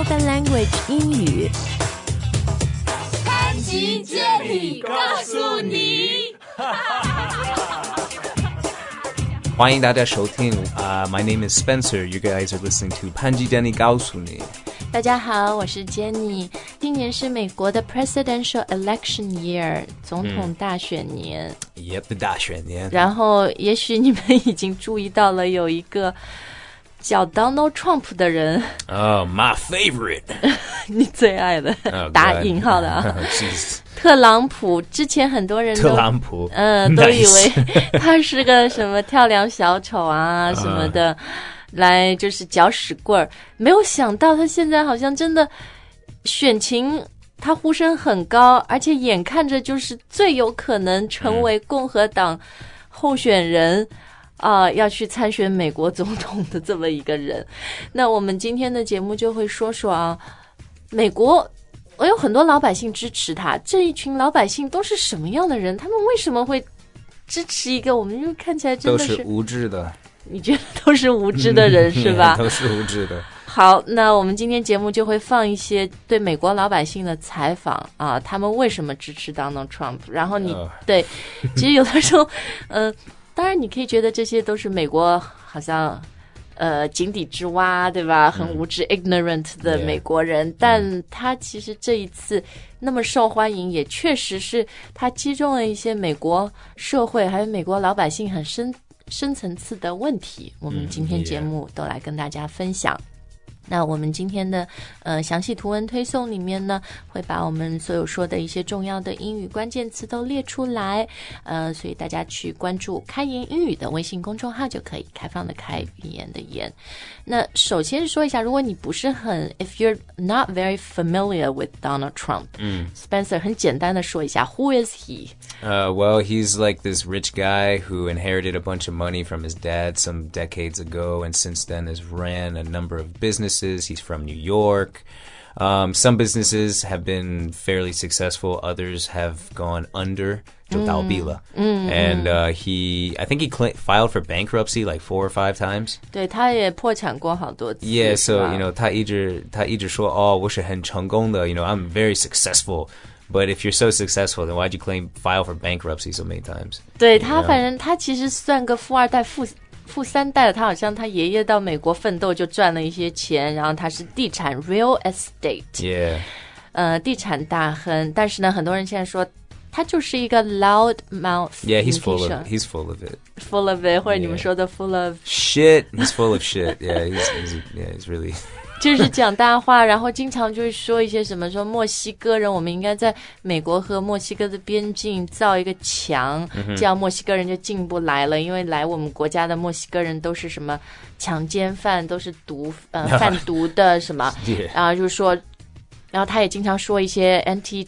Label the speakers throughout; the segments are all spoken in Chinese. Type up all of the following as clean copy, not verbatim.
Speaker 1: Spoken Language 英语。
Speaker 2: 潘吉接力告诉你。
Speaker 3: 欢迎大家收听My name is Spencer. You guys are listening to 潘吉接力告诉你。
Speaker 1: 大家好，我是 Jenny。今年是美国的 Presidential Election Year， 总统大选年。
Speaker 3: Yep， 大选年。
Speaker 1: 然后，也许你们已经注意到了，有一个叫 Donald Trump 的人。
Speaker 3: My favorite 。
Speaker 1: 你最爱的，打引号的啊。特朗普，之前很多人都
Speaker 3: 特朗普，
Speaker 1: 都以为他是个什么跳梁小丑啊什么的。来就是搅屎棍儿，没有想到他现在好像真的选情，他呼声很高，而且眼看着就是最有可能成为共和党候选人要去参选美国总统的这么一个人。那我们今天的节目就会说说美国我有很多老百姓支持他，这一群老百姓都是什么样的人？他们为什么会支持一个我们就看起来真的是
Speaker 3: 都是无知的？
Speaker 1: 你觉得都是无知的人是吧？
Speaker 3: 都是无知的。
Speaker 1: 好，那我们今天节目就会放一些对美国老百姓的采访他们为什么支持 Donald Trump， 然后你对，其实有的时候当然你可以觉得这些都是美国好像井底之蛙对吧，很无知ignorant 的美国人，但他其实这一次那么受欢迎，也确实是他击中了一些美国社会还有美国老百姓很深层次的问题，我们今天节目都来跟大家分享。那我们今天的详细图文推送里面呢，会把我们所有说的一些重要的英语关键词都列出来，所以大家去关注开言英语的微信公众号就可以，开放的开，语言的言。那首先说一下，如果你不是很 if you're not very familiar with Donald Trump， Spencer 很简单的说一下 Who is he?
Speaker 3: Well, he's like this rich guy who inherited a bunch of money from his dad some decades ago, and since then has ran a number of businesses. He's from New York. Some businesses have been fairly successful. Others have gone under. 就倒闭了。And I think he filed for bankruptcy like 4 or 5 times.
Speaker 1: 对，他也破产过好多次。
Speaker 3: Yeah, so you know, 他一直说我是很成功的 you know, I'm very successful. But if you're so successful, then why'd you file for bankruptcy so many times?
Speaker 1: 对，他反正他其实算个富二代富三代的，他好像他爷爷到美国奋斗就赚了一些钱，然后他是地产 real estate， 地产大亨。但是呢，很多人现在说他就是一个 loud mouth。
Speaker 3: Yeah, he's full of it.
Speaker 1: Full of it， 或者你们说的 full of
Speaker 3: shit. He's full of shit. Yeah, he's really
Speaker 1: 就是讲大话，然后经常就是说一些什么，说墨西哥人我们应该在美国和墨西哥的边境造一个墙，这样墨西哥人就进不来了，因为来我们国家的墨西哥人都是什么强奸犯，都是贩毒的什么然后就是说，然后他也经常说一些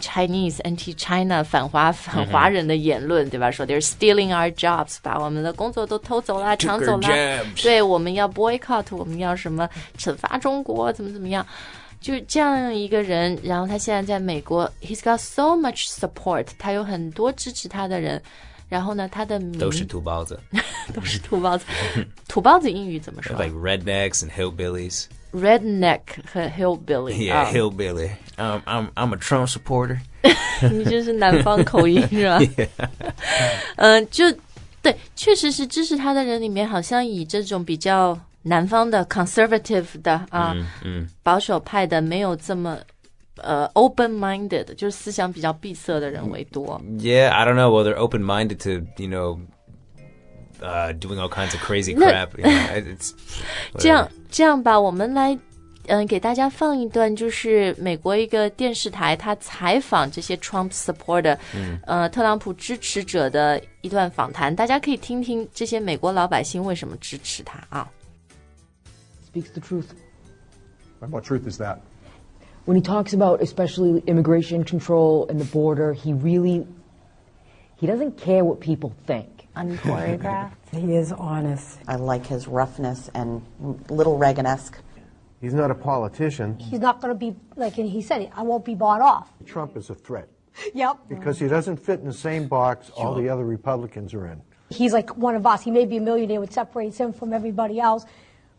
Speaker 1: anti-China 反华人的言论，对吧？说 they're stealing our jobs， 把我们的工作都偷走了，抢走了。对，我们要 boycott， 我们要什么惩罚中国，怎么样？就这样一个人，然后他现在在美国 ，he's got so much support， 他有很多支持他的人。然后呢，他的名
Speaker 3: 都是土包子，
Speaker 1: 都是土包子。土包子英语怎么说
Speaker 3: ？Like rednecks and hillbillies。Redneck
Speaker 1: 和 hillbilly。
Speaker 3: Yeah, hillbilly. I'm a Trump supporter.
Speaker 1: 你就是南方口音是吧？就对，确实是支持他的人里面，好像以这种比较南方的 conservative 的保守派的，没有这么。open-minded 就是思想比较闭塞的人为多。
Speaker 3: Yeah, I don't know. Well, they're open-minded to, you know, doing all kinds of crazy crap. You know, it's
Speaker 1: 这样吧，我们来给大家放一段，就是美国一个电视台他采访这些 Trump supporter，特朗普支持者的一段访谈，大家可以听听这些美国老百姓为什么支持他啊。
Speaker 4: Speaks the truth.
Speaker 5: And what truth is that?When
Speaker 4: he talks about especially immigration control and the border, he doesn't care what people think.
Speaker 6: Unchoreographed.
Speaker 7: He is honest.
Speaker 6: I like his roughness and little Reagan-esque.
Speaker 5: He's not a politician.
Speaker 8: He's not going to be, like he said, I won't be bought off.
Speaker 5: Trump is a threat.
Speaker 8: Yep.
Speaker 5: Because he doesn't fit in the same box all the other Republicans are in.
Speaker 8: He's like one of us. He may be a millionaire, which separates him from everybody else.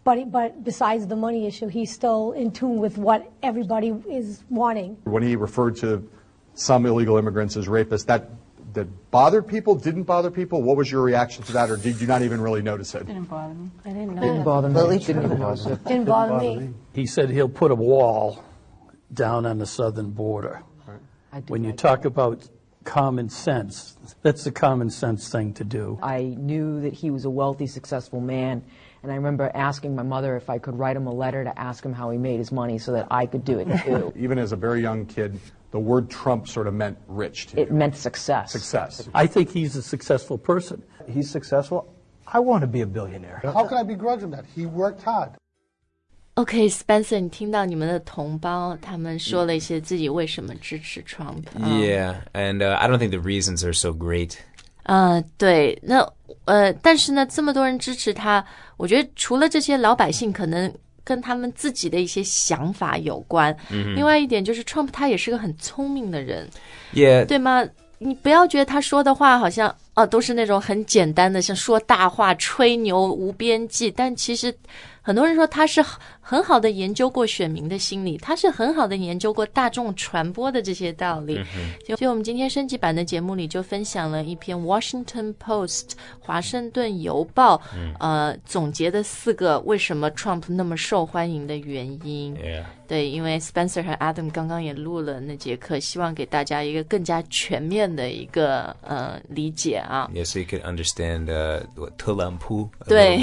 Speaker 8: But besides the money issue, he's still in tune with what everybody is wanting.
Speaker 7: When he referred to some illegal immigrants as rapists, that bothered people, didn't bother people? What was your reaction to that, or did you not even really notice it?
Speaker 8: Didn't bother me. I didn't know.
Speaker 4: Didn't bother me. Didn't
Speaker 8: bother me.
Speaker 9: He said he'll put a wall down on the southern border. When you talk about common sense, that's the common sense thing to do.
Speaker 4: I knew that he was a wealthy, successful man, and I remember asking my mother if I could write him a letter to ask him how he made his money so that I could do it too.
Speaker 7: Even as a very young kid, the word Trump sort of meant rich to you.
Speaker 4: It meant success.
Speaker 7: Success.
Speaker 9: I think he's a successful person.
Speaker 10: He's successful. I want to be a billionaire.
Speaker 11: How can I begrudge him that? He worked hard.
Speaker 1: OK, Spencer, 你听到你们的同胞他们说了一些自己为什么支持 Trump.
Speaker 3: Yeah, and I don't think the reasons are so great.
Speaker 1: 对，那但是呢，这么多人支持他，我觉得除了这些老百姓可能跟他们自己的一些想法有关，另外一点就是 Trump 他也是个很聪明的人，
Speaker 3: Yeah.
Speaker 1: 对吗？你不要觉得他说的话好像都是那种很简单的，像说大话、吹牛无边际，但其实很多人说他是很好的研究过选民的心理，他是很好的研究过大众传播的这些道理。所以我们今天升级版的节目里就分享了一篇 Washington Post 华盛顿邮报总结的4个为什么 Trump 那么受欢迎的原因。
Speaker 3: Yeah.
Speaker 1: 对，因为 Spencer 和 Adam 刚刚也录了那节课，希望给大家一个更加全面的一个理解啊。
Speaker 3: Yeah, so you could understand特朗普
Speaker 1: 对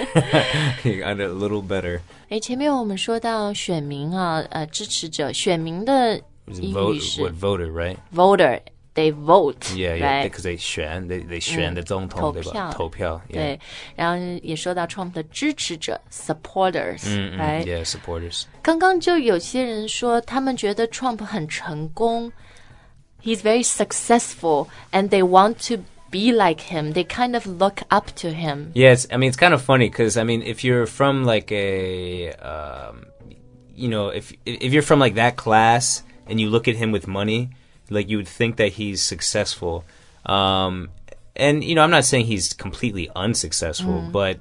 Speaker 3: a little better.
Speaker 1: 前面我们说到选民啊，支持者，选民的英语是
Speaker 3: voter, right?
Speaker 1: Voter, they vote.
Speaker 3: Yeah,
Speaker 1: right?
Speaker 3: because they 选的总统对吧？投票。
Speaker 1: 对，然后也说到 Trump 的支持者 supporters, right?
Speaker 3: Yeah, supporters.
Speaker 1: 刚刚就有些人说，他们觉得 Trump 很成功 ，he's very successful, and they want to be like him. They kind of look up to him.
Speaker 3: Yes, I mean, it's kind of funny because, I mean, if you're from like a, if you're from like that class and you look at him with money, like you would think that he's successful. And, I'm not saying he's completely unsuccessful, but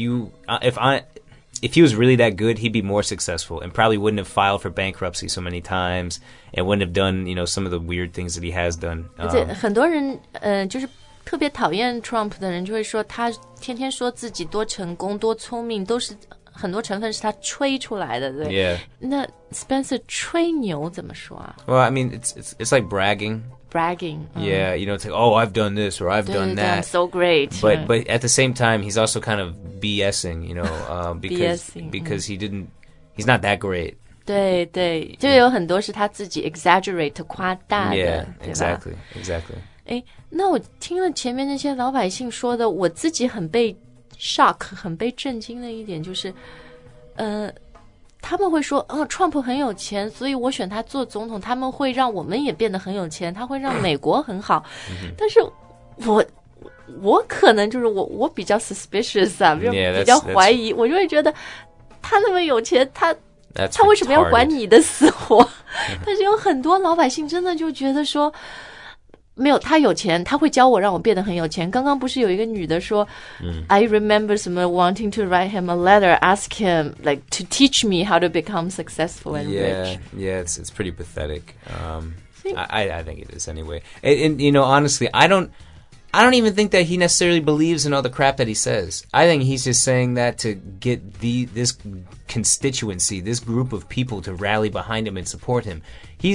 Speaker 3: if he was really that good, he'd be more successful and probably wouldn't have filed for bankruptcy so many times and wouldn't have done, some of the weird things that he has done.
Speaker 1: 很多人就是特别讨厌 Trump 的人就会说他天天说自己多成功多聪明，都是很多成分是他吹出来的，对。
Speaker 3: Yeah.
Speaker 1: 那 Spencer 吹牛怎么说啊？
Speaker 3: Well, I mean, it's like bragging.
Speaker 1: Bragging.
Speaker 3: Yeah, it's like, oh, I've done this or I've done that.
Speaker 1: I'm so great.
Speaker 3: But at the same time, he's also kind of BSing, because he's not that great.
Speaker 1: 对对，就有很多是他自己 exaggerate 夸大的，
Speaker 3: Yeah,
Speaker 1: 对吧？
Speaker 3: exactly.
Speaker 1: 那我听了前面那些老百姓说的，我自己很被 shock 很被震惊的一点就是，他们会说Trump 很有钱，所以我选他做总统，他们会让我们也变得很有钱，他会让美国很好。但是我可能就是我比较 suspicious 啊，比较怀疑，我就会觉得他那么有钱，他为什么要管你的死活？但是有很多老百姓真的就觉得说，没有，他有钱，他会教我，让我变得很有钱。刚刚不是有一个女的说，I remember 什么 wanting to write him a letter, ask him like to teach me how to become successful and rich.
Speaker 3: Yeah, it's pretty pathetic. I think it is anyway. And honestly, I don't even think that he necessarily believes in all the crap that he says. I think he's just saying that to get this constituency, this group of people to rally behind him and support him.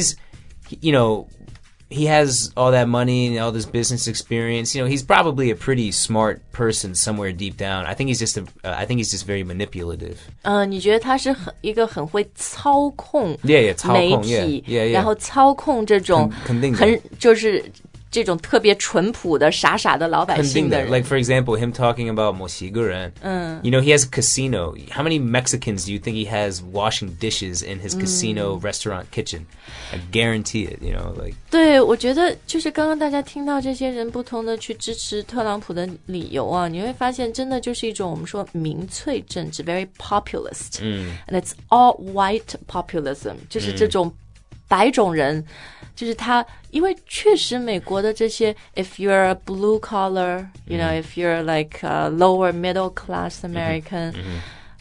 Speaker 3: He has all that money and all this business experience. He's probably a pretty smart person somewhere deep down. I think he's just very manipulative.
Speaker 1: 你觉得他是一个很会操控
Speaker 3: 媒
Speaker 1: 体，然后操控这种很就是这种特别淳朴的傻傻的老百姓的人。
Speaker 3: Like for example, him talking about 墨西哥人. He has a casino. How many Mexicans do you think he has washing dishes in his casino restaurant kitchen? I guarantee it.
Speaker 1: 对，我觉得就是刚刚大家听到这些人不同的去支持特朗普的理由啊，你会发现真的就是一种我们说民粹政治 ，very populist. And it's all white populism. 就是这种白种人。就是他，因为确实美国的这些 if you're a blue collar, if you're like a lower middle class American,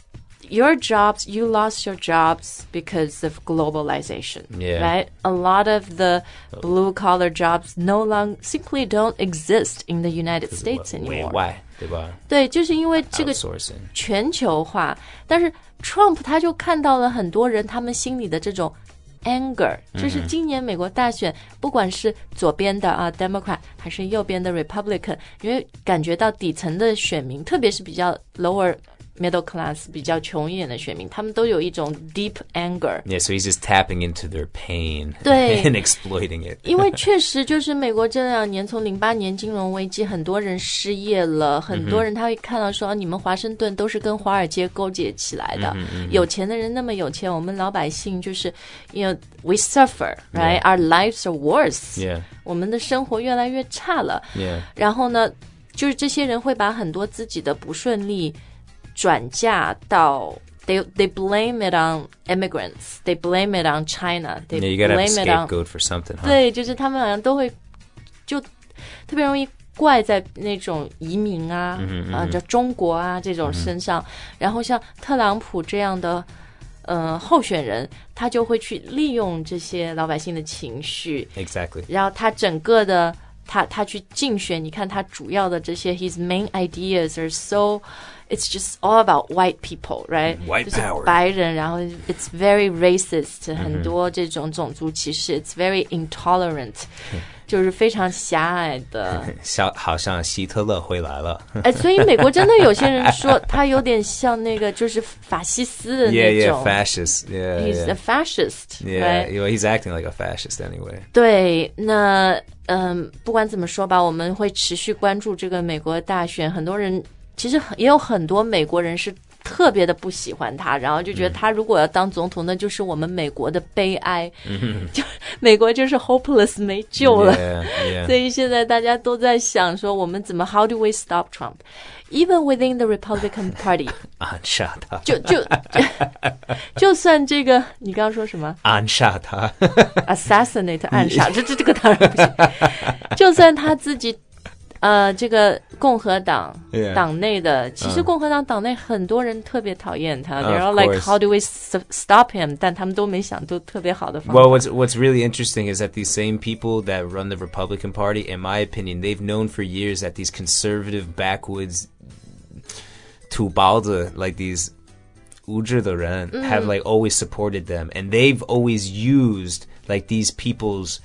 Speaker 1: your jobs, you lost your jobs because of globalization, right? A lot of the blue-collar jobs simply don't exist in the United States anymore.
Speaker 3: 委外，对吧？
Speaker 1: 对，就是因为这个全球化。但是 Trump 他就看到了很多人他们心里的这种 anger， 就是今年美国大选，不管是左边的Democrat 还是右边的 Republican， 因为感觉到底层的选民，特别是比较 lower middle class 比较穷一点的选民，他们都有一种 deep anger.
Speaker 3: Yeah, so he's just tapping into their pain
Speaker 1: 对
Speaker 3: and exploiting it.
Speaker 1: 因为确实就是美国这2年，从08年金融危机，很多人失业了，很多人他会看到说，你们华盛顿都是跟华尔街勾结起来的，有钱的人那么有钱，我们老百姓就是，you know, we suffer, right? Our lives are worse.
Speaker 3: Yeah.
Speaker 1: 我们的生活越来越差了。
Speaker 3: Yeah.
Speaker 1: 然后呢，就是这些人会把很多自己的不顺利转嫁到 they blame it on immigrants, they blame it on China, they
Speaker 3: you gotta have
Speaker 1: blame
Speaker 3: a
Speaker 1: it on
Speaker 3: scapegoat for something, huh?
Speaker 1: 对，就是他们好像都会就特别容易怪在那种移民啊，叫中国啊这种身上，然后像特朗普这样的候选人，他就会去利用这些老百姓的情绪
Speaker 3: Exactly.
Speaker 1: 然后他整个的他去竞选，你看他主要的这些 his main ideas are so it's just all about white people, right?
Speaker 3: White
Speaker 1: 就是
Speaker 3: power.
Speaker 1: 白人，然后 it's very racist, 很多这种种族歧视 it's very intolerant, 就是非常狭隘的。
Speaker 3: 好像希特勒回来了。
Speaker 1: 所以美国真的有些人说他有点像那个就是法西斯的那种。
Speaker 3: Yeah, fascist. Yeah,
Speaker 1: he's a fascist.
Speaker 3: Yeah,
Speaker 1: right?
Speaker 3: he's acting like a fascist anyway.
Speaker 1: 对，那不管怎么说吧，我们会持续关注这个美国大选。很多人其实也有很多美国人是特别的不喜欢他，然后就觉得他如果要当总统，那就是我们美国的悲哀，就美国就是 hopeless 没救了。所以现在大家都在想说，我们怎么 how do we stop Trump? Even within the Republican Party.
Speaker 3: 暗杀他。
Speaker 1: 就算这个，你刚刚说什么？
Speaker 3: 暗杀他。
Speaker 1: assassinate 暗杀，这个当然不行。就算他自己。这个共和党党内的，其实共和党党内很多人特别讨厌他。They're all like, how do we stop him? 但他们都没想到特别好的方法。
Speaker 3: Well, what's really interesting is that these same people that run the Republican Party, in my opinion, they've known for years that these conservative backwoods 土包子 like these 无知的人 have like always supported them, and they've always used like these people's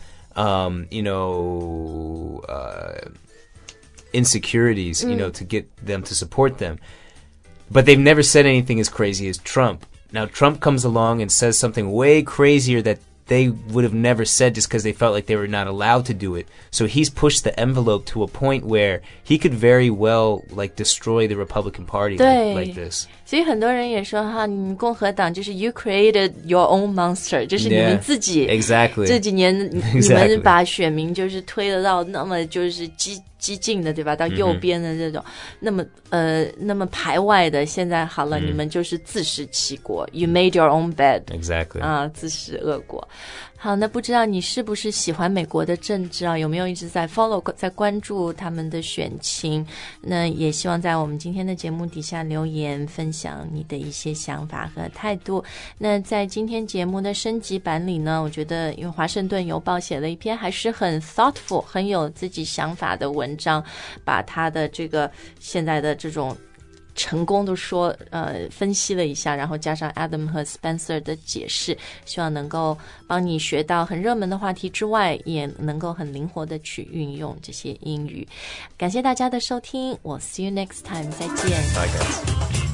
Speaker 3: insecurities, you know, to get them to support them. But they've never said anything as crazy as Trump. Now, Trump comes along and says something way crazier that they would have never said just because they felt like they were not allowed to do it. So he's pushed the envelope to a point where he could very well, like, destroy the Republican Party like this.
Speaker 1: 所以很多人也说哈，你们共和党就是 you created your own monster， 就是你们自己
Speaker 3: exactly
Speaker 1: 这几年你们把选民就是推得到那么就是激进的，对吧？到右边的这种，那么排外的，现在好了，你们就是自食其果。You made your own bed.
Speaker 3: Exactly.
Speaker 1: 自食恶果。好，那不知道你是不是喜欢美国的政治啊？有没有一直在 follow 在关注他们的选情？那也希望在我们今天的节目底下留言，分享你的一些想法和态度。那在今天节目的升级版里呢，我觉得因为华盛顿邮报写了一篇还是很 thoughtful 很有自己想法的文章，把他的这个现在的这种成功的说分析了一下，然后加上 Adam 和 Spencer 的解释，希望能够帮你学到很热门的话题之外，也能够很灵活的去运用这些英语。感谢大家的收听，我 see you next time， 再见。
Speaker 3: Bye guys.